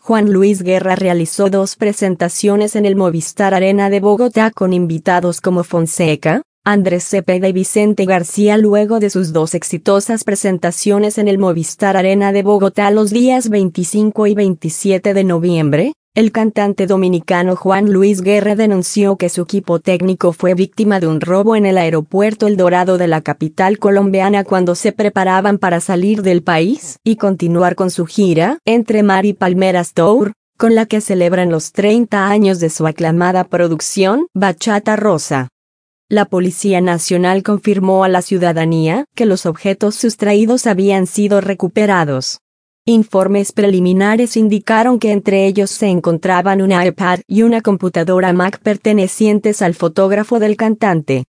Juan Luis Guerra realizó 2 presentaciones en el Movistar Arena de Bogotá con invitados como Fonseca, Andrés Cepeda y Vicente García. Luego de sus 2 exitosas presentaciones en el Movistar Arena de Bogotá los días 25 y 27 de noviembre, el cantante dominicano Juan Luis Guerra denunció que su equipo técnico fue víctima de un robo en el aeropuerto El Dorado de la capital colombiana cuando se preparaban para salir del país y continuar con su gira Entre Mar y Palmeras Tour, con la que celebran los 30 años de su aclamada producción Bachata Rosa. La Policía Nacional confirmó a la ciudadanía que los objetos sustraídos habían sido recuperados. Informes preliminares indicaron que entre ellos se encontraban un iPad y una computadora Mac pertenecientes al fotógrafo del cantante.